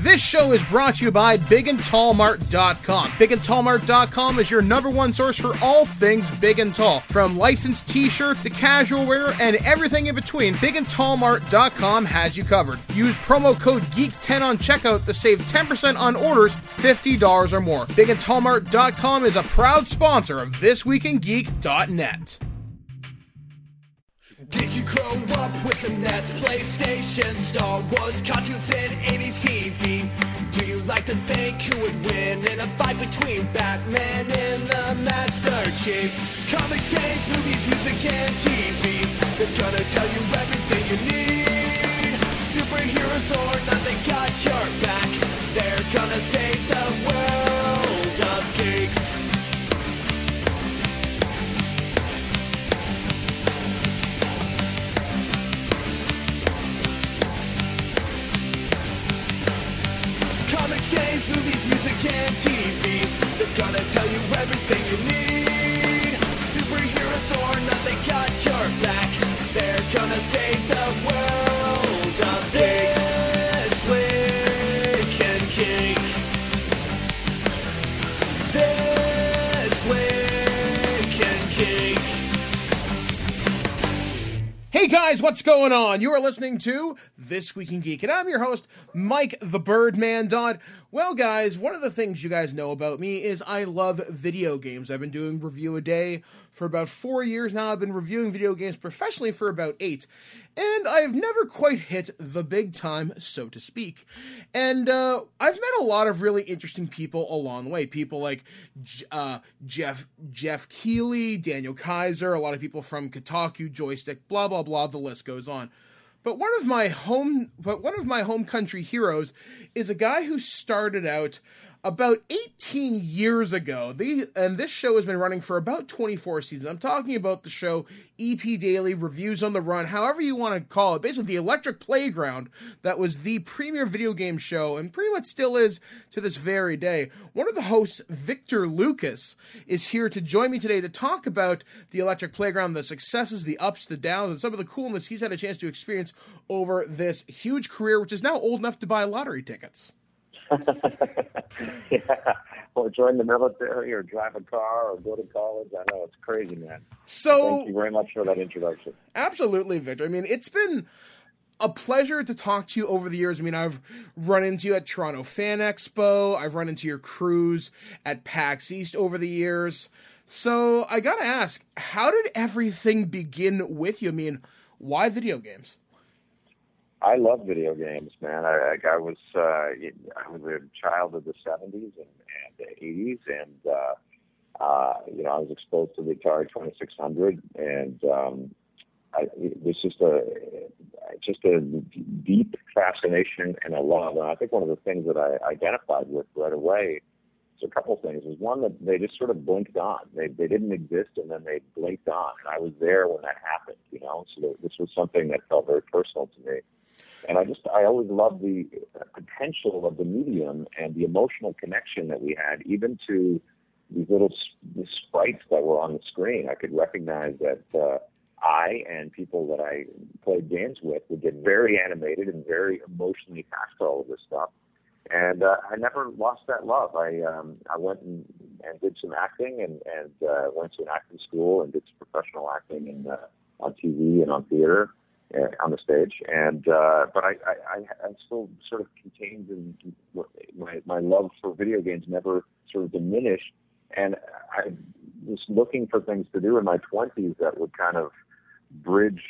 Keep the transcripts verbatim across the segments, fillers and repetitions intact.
This show is brought to you by Big and Tall Mart dot com. Big and Tall Mart dot com is your number one source for all things big and tall. From licensed t-shirts to casual wear and everything in between, Big and Tall Mart dot com has you covered. Use promo code geek ten on checkout to save ten percent on orders fifty dollars or more. Big and Tall Mart dot com is a proud sponsor of This Week in Geek dot net. Did you grow up with a N E S, PlayStation, Star Wars, cartoons, and eighties T V? Do you like to think who would win in a fight between Batman and the Master Chief? Comics, games, movies, music, and T V, they're gonna tell you everything you need. Superheroes or not, they got your back. They're gonna save the world of geeks. Comics, games, movies, music, and T V, they're gonna tell you everything you need. Superheroes or not, they got your back. They're gonna save the world of This Week in Geek. This Week in Geek. Hey guys, what's going on? You are listening to This Week in Geek, and I'm your host, Mike the Birdman Dodd. Well guys, one of the things you guys know about me is I love video games. I've been doing review a day for about four years now. I've been reviewing video games professionally for about eight, and I've never quite hit the big time, so to speak. And uh, I've met a lot of really interesting people along the way. People like uh, Jeff Jeff Keighley, Daniel Kaiser, a lot of people from Kotaku, Joystick, blah blah blah. The list goes on. But one of my home, but one of my home country heroes is a guy who started out about eighteen years ago. The, and this show has been running for about twenty-four seasons. I'm talking about the show E P Daily, Reviews on the Run, however you want to call it. Basically, the Electric Playground that was the premier video game show and pretty much still is to this very day. One of the hosts, Victor Lucas, is here to join me today to talk about the Electric Playground, the successes, the ups, the downs, and some of the coolness he's had a chance to experience over this huge career, which is now old enough to buy lottery tickets. Yeah, or join the military, or drive a car, or go to college. I know, it's crazy, man. So, thank you very much for that introduction. Absolutely, Victor. I mean, it's been a pleasure to talk to you over the years. I mean, I've run into you at Toronto Fan Expo. I've run into your crews at PAX East over the years. So, I gotta ask, how did everything begin with you? I mean, why video games? I love video games, man. I, I was uh, I was a child of the seventies and, and the eighties, and uh, uh, you know, I was exposed to the Atari twenty-six hundred, and um, I, it was just a just a deep fascination and a love. And I think one of the things that I identified with right away is a couple of things. Is one, that they just sort of blinked on. They they didn't exist, and then they blinked on, and I was there when that happened. You know, so this was something that felt very personal to me. And I just, I always loved the potential of the medium and the emotional connection that we had, even to these little the sprites that were on the screen. I could recognize that uh, I and people that I played games with would get very animated and very emotionally attached to all of this stuff. And uh, I never lost that love. I um, I went and, and did some acting, and, and uh, went to an acting school and did some professional acting in, uh, on T V and on theater. Uh, on the stage, and uh, but I, I, I still sort of contained in my my love for video games never sort of diminished, and I was looking for things to do in my twenties that would kind of bridge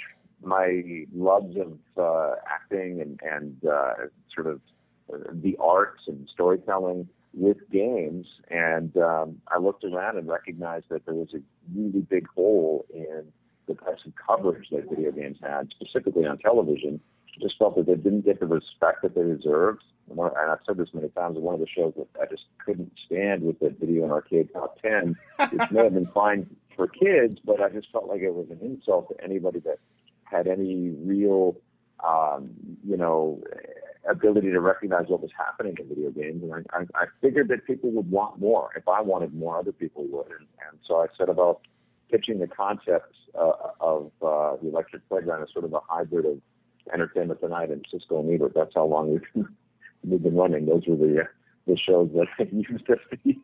my loves of uh, acting and and uh, sort of the arts and storytelling with games, and um, I looked around and recognized that there was a really big hole in the types of coverage that video games had, specifically on television. I just felt that they didn't get the respect that they deserved. And I've said this many times, one of the shows that I just couldn't stand was that Video and Arcade Top ten, which may have been fine for kids, but I just felt like it was an insult to anybody that had any real, um, you know, ability to recognize what was happening in video games. And I, I, I figured that people would want more. If I wanted more, other people would. And, and so I set about pitching the concept uh, of uh, the Electric Playground as sort of a hybrid of Entertainment Tonight and Cisco and Ebert. That's how long we've been we've been running, those were the uh, the shows that I used as the,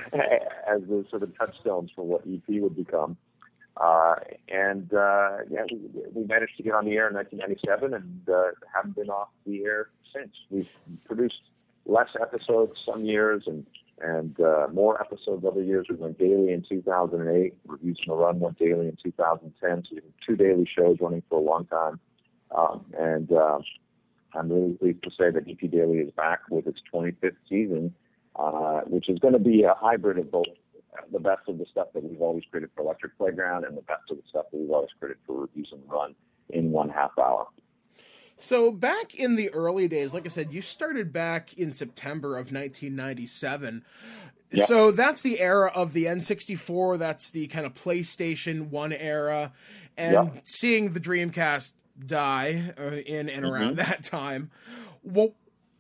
as the sort of touchstones for what E P would become. Uh, and uh, yeah, we, we managed to get on the air in nineteen ninety-seven and uh, haven't been off the air since. We've produced less episodes some years and and uh, more episodes other years. We went daily in two thousand eight. Reviews on the Run went daily in two thousand ten. So we have two daily shows running for a long time. Um, and uh, I'm really pleased to say that E P Daily is back with its twenty-fifth season, uh, which is going to be a hybrid of both the best of the stuff that we've always created for Electric Playground and the best of the stuff that we've always created for Reviews on the Run in one half hour. So back in the early days, like I said, you started back in September of nineteen ninety-seven. Yep. So that's the era of the N sixty-four. That's the kind of PlayStation one era. And yep. seeing the Dreamcast die uh, in and around mm-hmm. that time, what,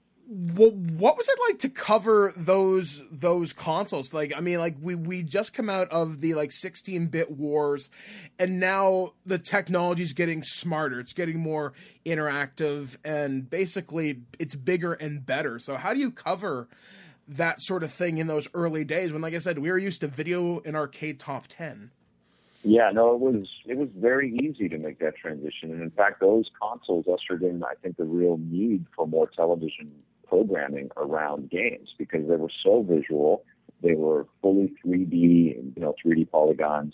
what what was it like to cover those those consoles? Like, I mean, like we we just come out of the like sixteen-bit wars, and now the technology's getting smarter. It's getting more interactive, and basically it's bigger and better. So how do you cover that sort of thing in those early days when, like I said, we were used to video and arcade top ten? Yeah, no, it was it was very easy to make that transition. And in fact, those consoles ushered in, I think, the real need for more television programming around games because they were so visual. They were fully three D, you know, three D polygons,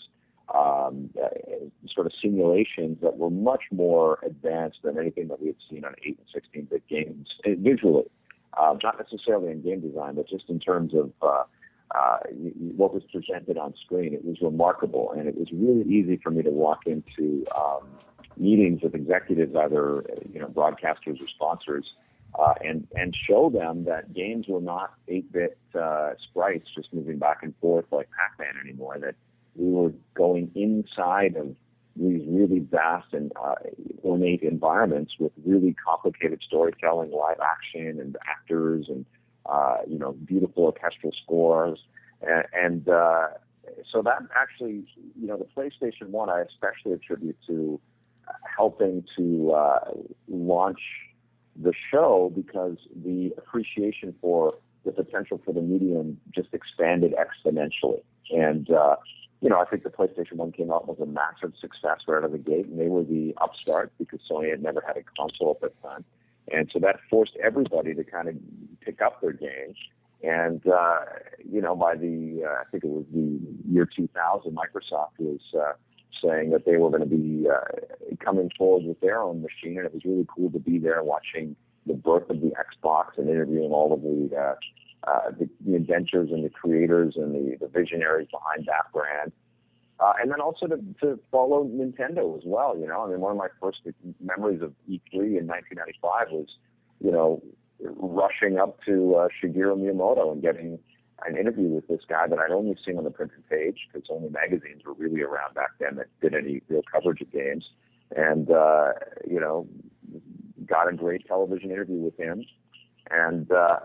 um, uh, sort of simulations that were much more advanced than anything that we had seen on eight and sixteen-bit games uh, visually. Uh, not necessarily in game design, but just in terms of uh, uh, what was presented on screen. It was remarkable, and it was really easy for me to walk into um, meetings with executives, either you know broadcasters or sponsors, uh, and and show them that games were not eight-bit uh, sprites just moving back and forth like Pac-Man anymore. That we were going inside of these really vast and uh, ornate environments with really complicated storytelling, live action, and actors, and uh, you know, beautiful orchestral scores, and, and uh, so that actually, you know, the PlayStation One I especially attribute to helping to uh, launch the show because the appreciation for the potential for the medium just expanded exponentially, and uh, you know, I think the PlayStation One came out was a massive success right out of the gate, and they were the upstart because Sony had never had a console at that time. And so that forced everybody to kind of pick up their games. And, uh, you know, by the, uh, I think it was the year two thousand, Microsoft was uh, saying that they were going to be uh, coming forward with their own machine, and it was really cool to be there watching the birth of the Xbox and interviewing all of the uh, Uh, the, the inventors and the creators and the, the visionaries behind that brand. Uh, and then also to, to follow Nintendo as well, you know. I mean, one of my first memories of E three in nineteen ninety-five was, you know, rushing up to uh, Shigeru Miyamoto and getting an interview with this guy that I'd only seen on the printed page because only magazines were really around back then that did any real coverage of games. And, uh, you know, got a great television interview with him. And, uh,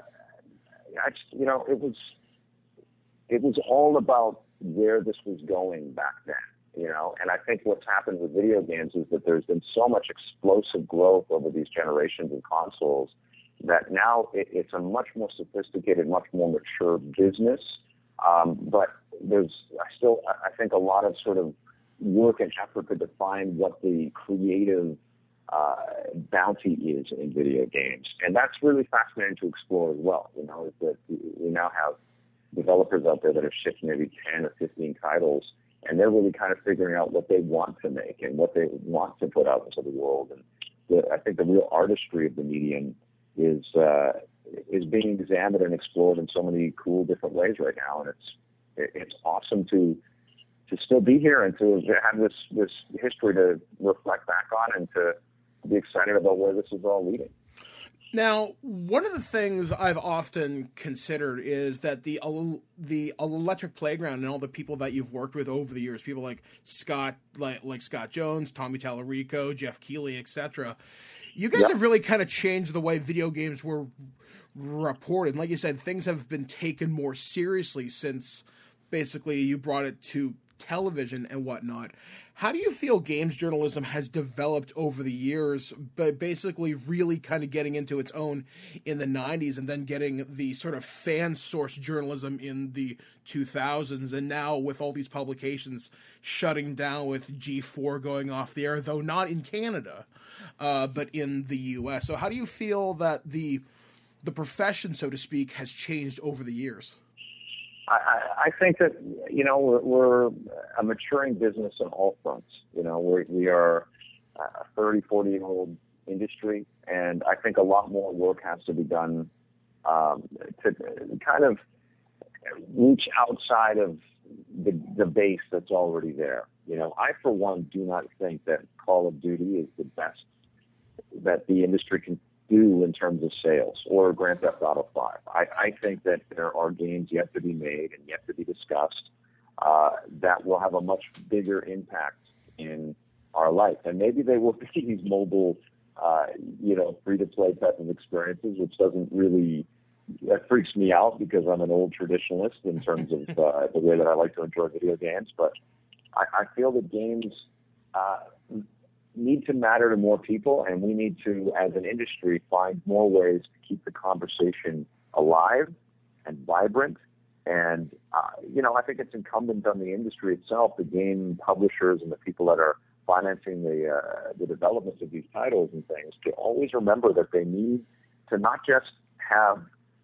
I just, you know, it was it was all about where this was going back then, you know. And I think what's happened with video games is that there's been so much explosive growth over these generations of consoles that now it, it's a much more sophisticated, much more mature business. Um, but there's I still, I think, a lot of sort of work and effort to define what the creative Uh, bounty is in video games, and that's really fascinating to explore as well. You know, is that we now have developers out there that have shipped maybe ten or fifteen titles, and they're really kind of figuring out what they want to make and what they want to put out into the world. And the, I think the real artistry of the medium is uh, is being examined and explored in so many cool different ways right now, and it's it's awesome to to still be here and to have this this history to reflect back on and to be excited about where this is all leading. Now, one of the things I've often considered is that the the Electric Playground and all the people that you've worked with over the years, people like Scott, like like Scott Jones, Tommy Tallarico, Jeff Keighley, et cetera. You guys yep. have really kind of changed the way video games were reported. Like you said, things have been taken more seriously since basically you brought it to television and whatnot. How do you feel games journalism has developed over the years, but basically really kind of getting into its own in the nineties and then getting the sort of fan source journalism in the two thousands, and now with all these publications shutting down with G four going off the air, though not in Canada, uh, but in the U S. So how do you feel that the the profession, so to speak, has changed over the years? I, I think that, you know, we're, we're a maturing business on all fronts. You know, we're, we are a thirty, forty-year-old industry, and I think a lot more work has to be done um, to kind of reach outside of the, the base that's already there. You know, I, for one, do not think that Call of Duty is the best that the industry can do in terms of sales, or Grand Theft Auto five. I, I think that there are games yet to be made and yet to be discussed uh, that will have a much bigger impact in our life. And maybe they will be these mobile, uh, you know, free-to-play type of experiences, which doesn't really, that freaks me out because I'm an old traditionalist in terms of uh, the way that I like to enjoy video games. But I, I feel that games uh, need to matter to more people, and we need to, as an industry, find more ways to keep the conversation alive and vibrant. And, uh, you know, I think it's incumbent on the industry itself, the game publishers and the people that are financing the, uh, the development of these titles and things, to always remember that they need to not just have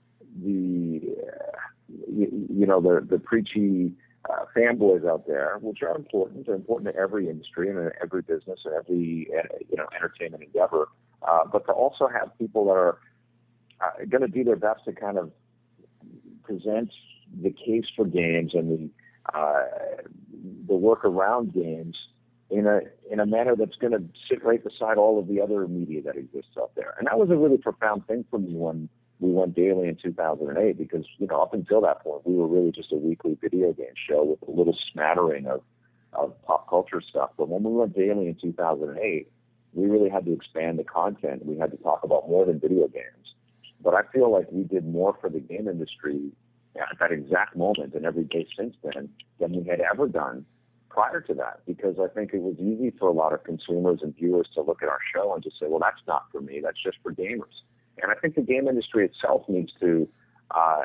the, uh, you, you know, the, the preachy Uh, fanboys out there, which are important. They're important to every industry and every business and every uh, you know entertainment endeavor. Uh, but to also have people that are uh, going to do their best to kind of present the case for games and the uh, the work around games in a in a manner that's going to sit right beside all of the other media that exists out there. And that was a really profound thing for me when we went daily in two thousand eight, because, you know, up until that point, we were really just a weekly video game show with a little smattering of, of pop culture stuff. But when we went daily in two thousand eight, we really had to expand the content. We had to talk about more than video games. But I feel like we did more for the game industry at that exact moment and every day since then than we had ever done prior to that, because I think it was easy for a lot of consumers and viewers to look at our show and just say, well, that's not for me. That's just for gamers. And I think the game industry itself needs to uh,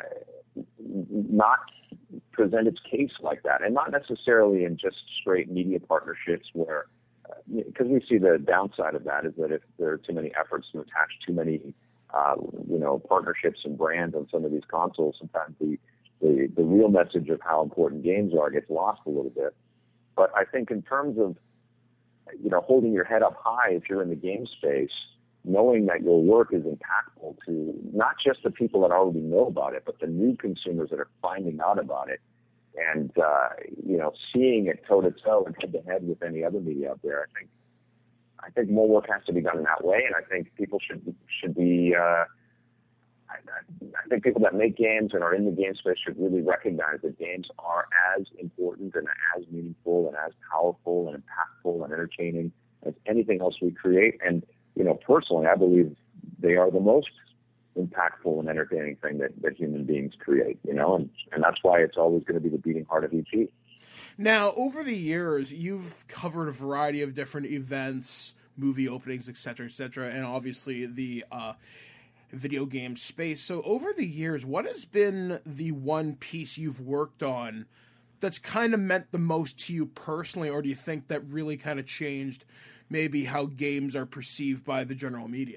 not present its case like that, and not necessarily in just straight media partnerships where, because uh, we see the downside of that is that if there are too many efforts to attach too many, uh, you know, partnerships and brands on some of these consoles, sometimes the, the, the real message of how important games are gets lost a little bit. But I think in terms of, you know, holding your head up high if you're in the game space, knowing that your work is impactful to not just the people that already know about it, but the new consumers that are finding out about it, and uh, you know, seeing it toe to toe and head to head with any other media out there. I think I think more work has to be done in that way, and I think people should should be. Uh, I, I think people that make games and are in the game space should really recognize that games are as important and as meaningful and as powerful and impactful and entertaining as anything else we create. And you know, personally, I believe they are the most impactful and entertaining thing that, that human beings create, you know, and, and that's why it's always going to be the beating heart of E T. Now, over the years, you've covered a variety of different events, movie openings, et cetera, et cetera, and obviously the uh, video game space. So over the years, what has been the one piece you've worked on that's kind of meant the most to you personally, or do you think that really kind of changed maybe how games are perceived by the general media?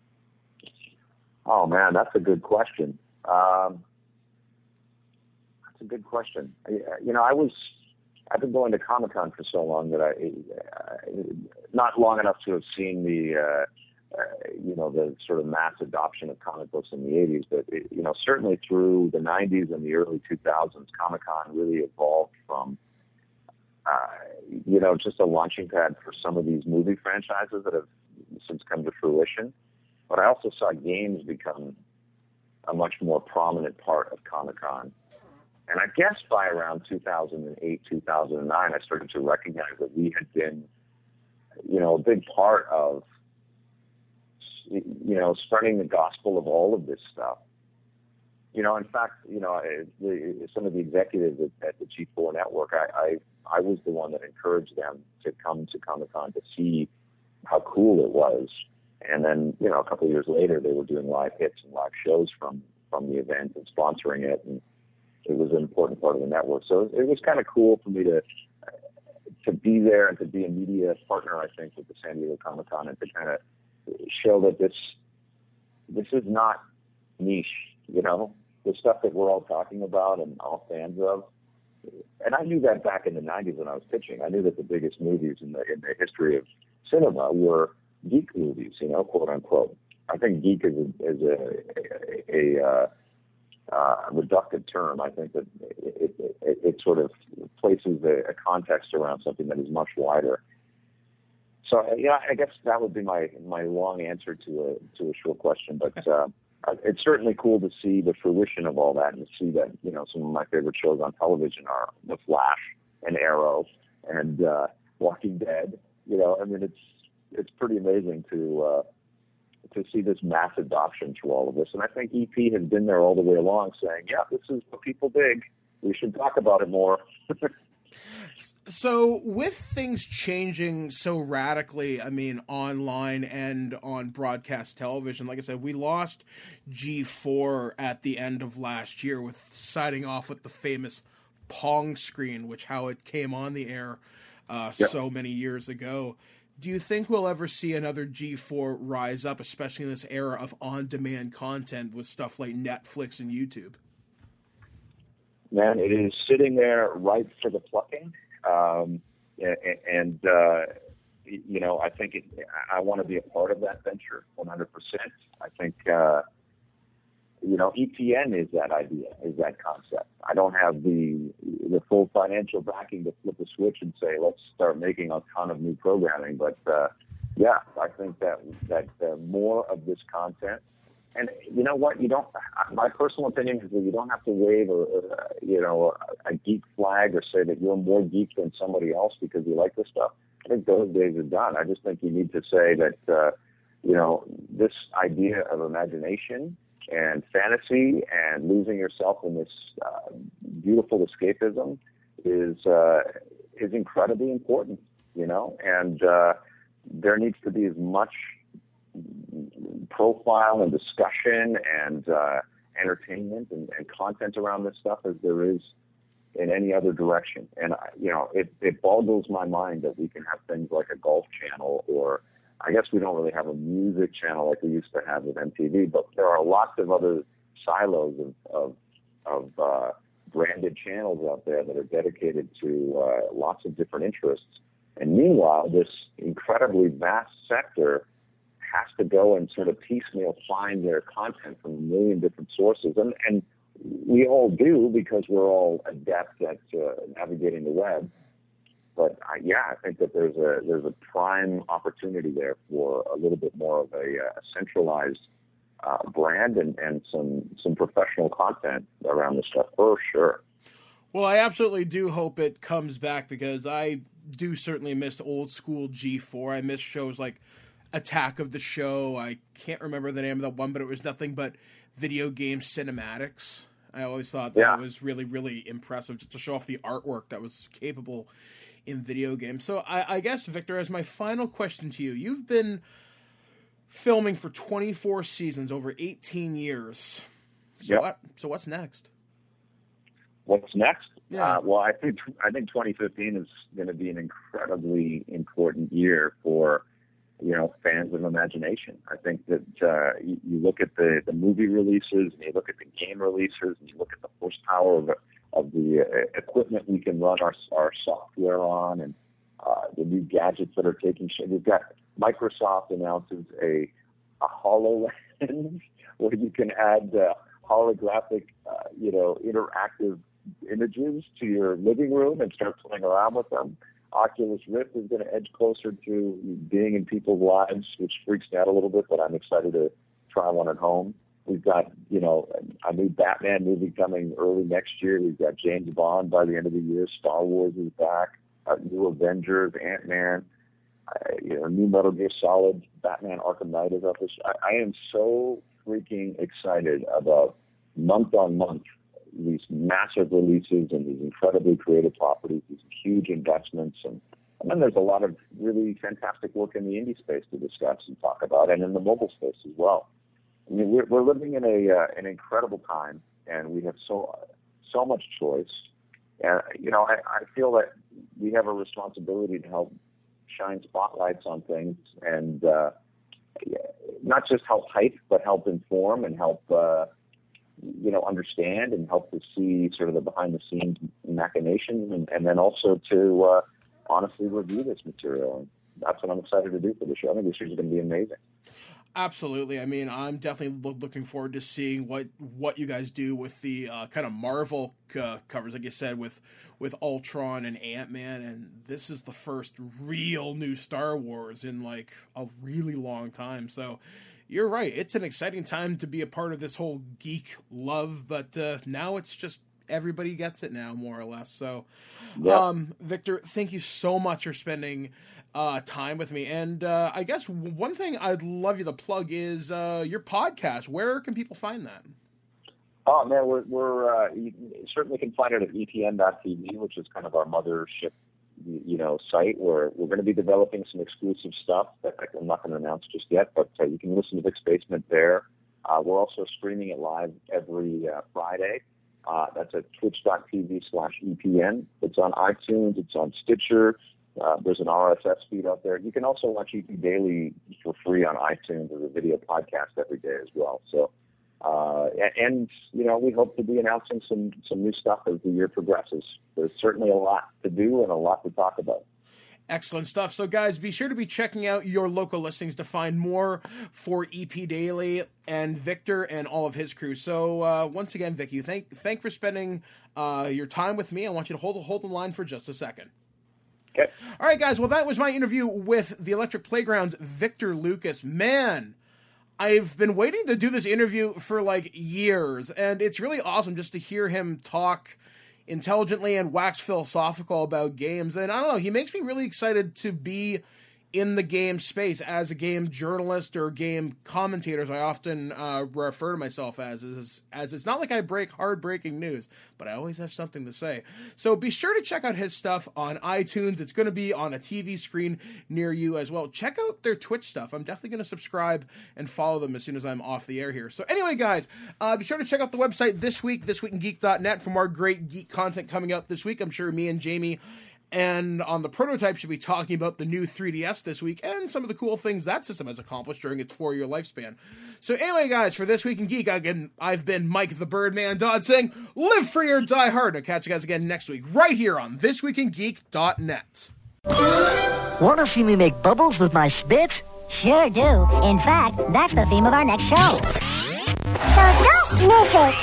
Oh man, that's a good question. Um, that's a good question. I, you know, I was, I've been going to Comic-Con for so long that I, uh, not long enough to have seen the, uh, uh, you know, the sort of mass adoption of comic books in the eighties, but it, you know, certainly through the nineties and the early two thousands, Comic-Con really evolved from, Uh, you know, just a launching pad for some of these movie franchises that have since come to fruition. But I also saw games become a much more prominent part of Comic-Con. And I guess by around two thousand eight, two thousand nine, I started to recognize that we had been, you know, a big part of, you know, spreading the gospel of all of this stuff. You know, in fact, you know, the, some of the executives at, at the G four Network, I, I I was the one that encouraged them to come to Comic-Con to see how cool it was. And then, you know, a couple of years later, they were doing live hits and live shows from, from the event and sponsoring it. And it was an important part of the network. So it was kind of cool for me to, to be there and to be a media partner, I think, with the San Diego Comic-Con, and to kind of show that this, this is not niche, you know, the stuff that we're all talking about and all fans of. And I knew that back in the nineties when I was pitching. I knew that the biggest movies in the, in the history of cinema were geek movies, you know, quote unquote. I think geek is a, is a, a, a uh, uh, reductive term. I think that it, it, it, it sort of places a, a context around something that is much wider. So, yeah, I guess that would be my, my long answer to a, to a short question. But uh, it's certainly cool to see the fruition of all that, and to see that, you know, some of my favorite shows on television are The Flash and Arrow and uh, Walking Dead. You know, I mean, it's it's pretty amazing to uh, to see this mass adoption through all of this. And I think E P has been there all the way along, saying, yeah, this is what people dig. We should talk about it more. So with things changing so radically, I mean, online and on broadcast television, like I said, we lost G four at the end of last year with siding off with the famous Pong screen, which how it came on the air uh, yep. so many years ago. Do you think we'll ever see another G four rise up, especially in this era of on-demand content with stuff like Netflix and YouTube? Man, it is sitting there ripe for the plucking. Um, and, uh, you know, I think it, I want to be a part of that venture one hundred percent. I think, uh, you know, E P N is that idea, is that concept. I don't have the the full financial backing to flip a switch and say, let's start making a ton of new programming. But, uh, yeah, I think that, that uh, more of this content. And you know what? You don't. My personal opinion is that you don't have to wave a, a you know a geek flag or say that you're more geek than somebody else because you like this stuff. I think those days are done. I just think you need to say that uh, you know this idea of imagination and fantasy and losing yourself in this uh, beautiful escapism is uh, is incredibly important. You know, and uh, there needs to be as much profile and discussion and uh, entertainment and, and content around this stuff as there is in any other direction. And, you know, it, it boggles my mind that we can have things like a golf channel, or I guess we don't really have a music channel like we used to have with M T V, but there are lots of other silos of, of, of uh, branded channels out there that are dedicated to uh, lots of different interests. And meanwhile, this incredibly vast sector has to go and sort of piecemeal find their content from a million different sources. And, and we all do because we're all adept at uh, navigating the web. But I, yeah, I think that there's a there's a prime opportunity there for a little bit more of a, a centralized uh, brand and, and some, some professional content around this stuff for sure. Well, I absolutely do hope it comes back, because I do certainly miss old school G four. I miss shows like Attack of the Show. I can't remember the name of that one, but it was nothing but video game cinematics. I always thought that yeah. was really, really impressive, just to show off the artwork that was capable in video games. So I, I guess, Victor, as my final question to you, you've been filming for twenty-four seasons, over eighteen years. So, yep. what, so what's next? What's next? Yeah. Uh, well, I think I think twenty fifteen is going to be an incredibly important year for, you know, fans of imagination. I think that uh, you, you look at the, the movie releases, and you look at the game releases, and you look at the horsepower of, of the uh, equipment we can run our our software on, and uh, the new gadgets that are taking shape. We've got Microsoft announces a a HoloLens where you can add uh, holographic, uh, you know, interactive images to your living room and start playing around with them. Oculus Rift is going to edge closer to being in people's lives, which freaks me out a little bit, but I'm excited to try one at home. We've got, you know, a new Batman movie coming early next year. We've got James Bond by the end of the year. Star Wars is back. Uh, new Avengers, Ant-Man, uh, you know, new Metal Gear Solid, Batman Arkham Knight is up. I, I am so freaking excited about month on month these massive releases and these incredibly creative properties, these huge investments, and, and then there's a lot of really fantastic work in the indie space to discuss and talk about, and in the mobile space as well. I mean, we're, we're living in a uh, an incredible time, and we have so so much choice. And you know, I, I feel that we have a responsibility to help shine spotlights on things, and uh, not just help hype, but help inform and help uh, you know understand and help to see sort of the behind the scenes machinations, and, and then also to uh, honestly review this material. And that's what I'm excited to do for the show. I think this year's going to be amazing. Absolutely. I mean, I'm definitely lo- looking forward to seeing what, what you guys do with the uh, kind of Marvel uh, covers, like you said, with with Ultron and Ant-Man, and this is the first real new Star Wars in like a really long time. So you're right. It's an exciting time to be a part of this whole geek love, but uh, now it's just everybody gets it now, more or less. So, Yep. um, Victor, thank you so much for spending uh, time with me. And uh, I guess one thing I'd love you to plug is uh, your podcast. Where can people find that? Oh man, we're, we're uh, you certainly can find it at E T N dot T V, which is kind of our mothership, you know, site. Where we're going to be developing some exclusive stuff that I'm not going to announce just yet, but uh, you can listen to Vic's Basement there. Uh, we're also streaming it live every uh, Friday. Uh, that's at twitch dot T V slash E P N. It's on iTunes. It's on Stitcher. Uh, there's an R S S feed out there. You can also watch E P Daily for free on iTunes as a video podcast every day as well. So, uh, and, and, you know, we hope to be announcing some, some new stuff as the year progresses. There's certainly a lot to do and a lot to talk about. Excellent stuff. So, guys, be sure to be checking out your local listings to find more for E P Daily and Victor and all of his crew. So, uh, once again, Vic, you thank thank for spending uh, your time with me. I want you to hold hold the line for just a second. Okay. All right, guys. Well, that was my interview with the Electric Playground's Victor Lucas. Man, I've been waiting to do this interview for like years, and it's really awesome just to hear him talk intelligently and wax philosophical about games. And I don't know, he makes me really excited to be in the game space as a game journalist or game commentator, as I often uh, refer to myself as, as, as it's not like I break hard breaking news, but I always have something to say. So be sure to check out his stuff on iTunes. It's going to be on a T V screen near you as well. Check out their Twitch stuff. I'm definitely going to subscribe and follow them as soon as I'm off the air here. So anyway, guys, uh, be sure to check out the website this week, this week in geek dot net, for more great geek content coming out this week. I'm sure me and Jamie and on the Prototype should be talking about the new three D S this week and some of the cool things that system has accomplished during its four-year lifespan. So anyway, guys, for This Week in Geek, again, I've been Mike the Birdman Dodd saying, live free or die hard. I'll catch you guys again next week, right here on this week in geek dot net. Want to see me make bubbles with my spit? Sure do. In fact, that's the theme of our next show. So don't miss it.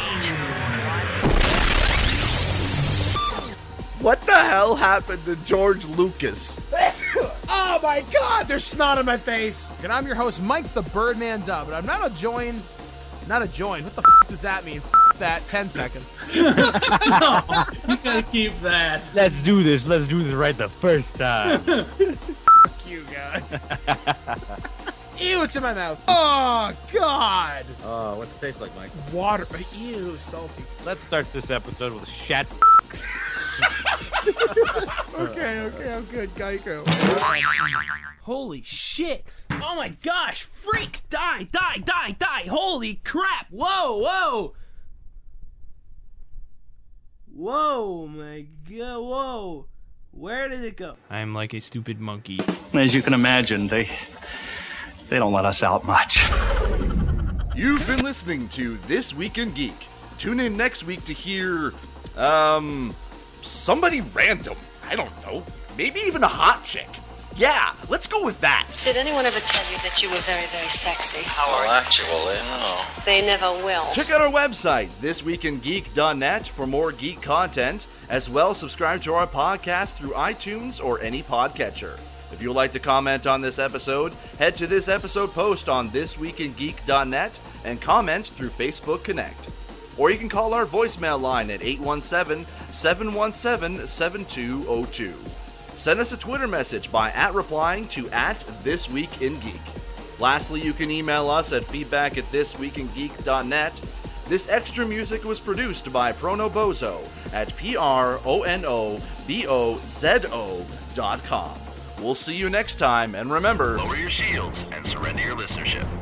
What the hell happened to George Lucas? Oh my god, there's snot on my face. And I'm your host, Mike the Birdman Dub, but I'm not a join, not a join. What the f*** does that mean? F*** that, ten seconds. No, you gotta keep that. Let's do this. Let's do this right the first time. Fuck you guys. Ew, it's in my mouth. Oh, God. Oh, what's it taste like, Mike? Water. Ew, salty. Let's start this episode with a shat. Okay, okay, I'm good. Geico. Holy shit. Oh my gosh. Freak. Die, die, die, die. Holy crap. Whoa, whoa. Whoa, my god. Whoa. Where did it go? I'm like a stupid monkey. As you can imagine, they they don't let us out much. You've been listening to This Week in Geek. Tune in next week to hear, um, somebody random. I don't know. Maybe even a hot chick. Yeah, let's go with that. Did anyone ever tell you that you were very, very sexy? Well, actually, no. They never will. Check out our website, this week in geek dot net, for more geek content. As well, subscribe to our podcast through iTunes or any podcatcher. If you would like to comment on this episode, head to this episode post on this week in geek dot net and comment through Facebook Connect. Or you can call our voicemail line at eight one seven, seven one seven, seven two zero two. Send us a Twitter message by at replying to at This Week in Geek. Lastly, you can email us at feedback at this week in geek dot net. This extra music was produced by Pronobozo at P R O N O B O Z O dot com. We'll see you next time, and remember, lower your shields and surrender your listenership.